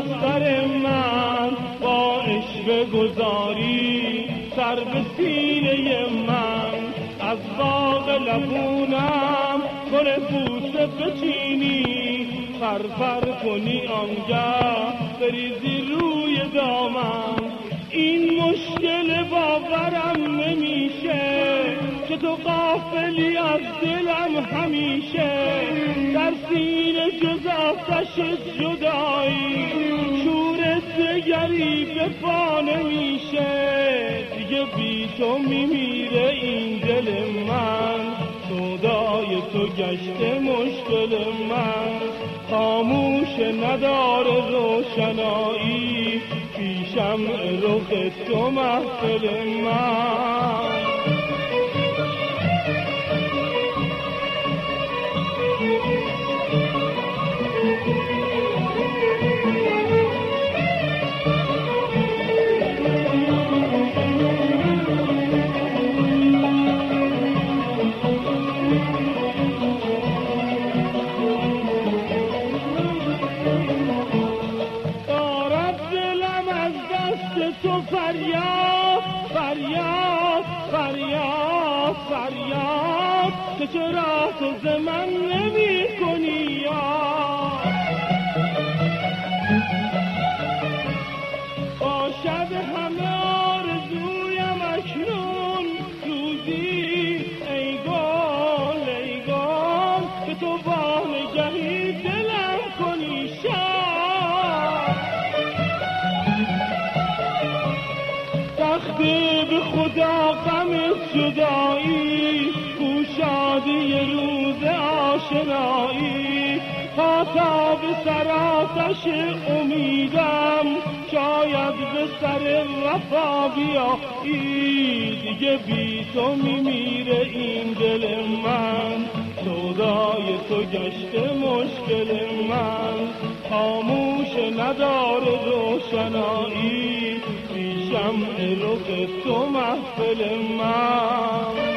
از سر من با عشوه گذاری سر به سینه من، از باغ لبونم گل بوسه بچینی، فرفر کنی آنگه بریزی روی دامن. این مشکل باورم نمیشه که تو غافلی از دلم همیشه، در سینه جز آتش جدایی شور دگری به پا نمیشه. دیگه بی تو میمیره این دل من، سودای تو گشته مشکل من، خاموش نداره روشنایی پیشم رخ تو محفل من. تو فریاد فریاد فریاد فریاد که چرا تو ز من نمی کنی یاد. باشد همه آرزویم اکنون روزی ای گل ای گل که تو با نگهی دلم کنی شاد. وقتی به خدا غم جدایی، گوشادی روز آشنایی، تا به سر آتش امیدم شاید به سر وفا بیایی. دیگه بی تو میمیره این دل من، سودای تو گشته مشکل من، خاموش نداره روشنایی شمع رخ تو محفل من.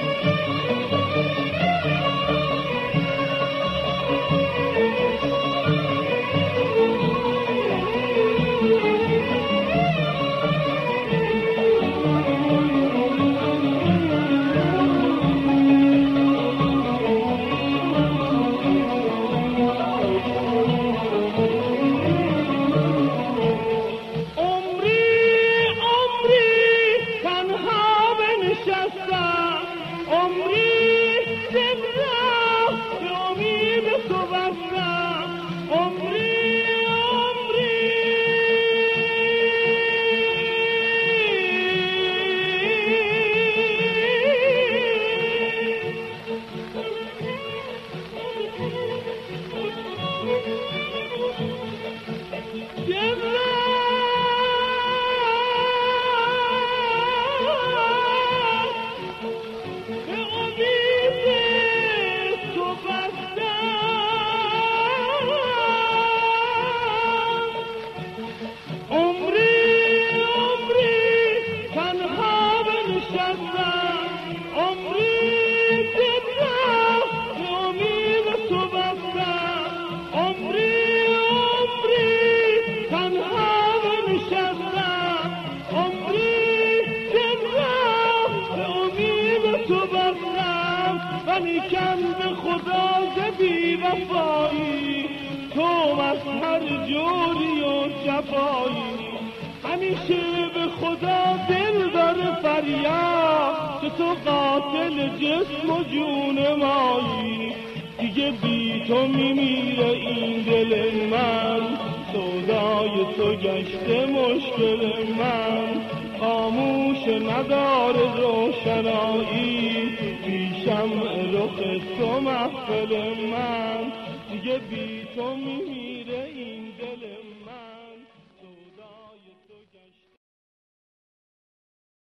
ولیکن به خدا ز بی وفایی تو از هر جوری و جفایی، همیشه به خدا دل داره فریاد که تو قاتل جسم و جون مایی. دیگه بی تو میمیره این دل من، سودای تو گشته مشکل من، خاموش نداره روشنایی پیشم رخ تو محفل من. دیگه بی تو میمیره این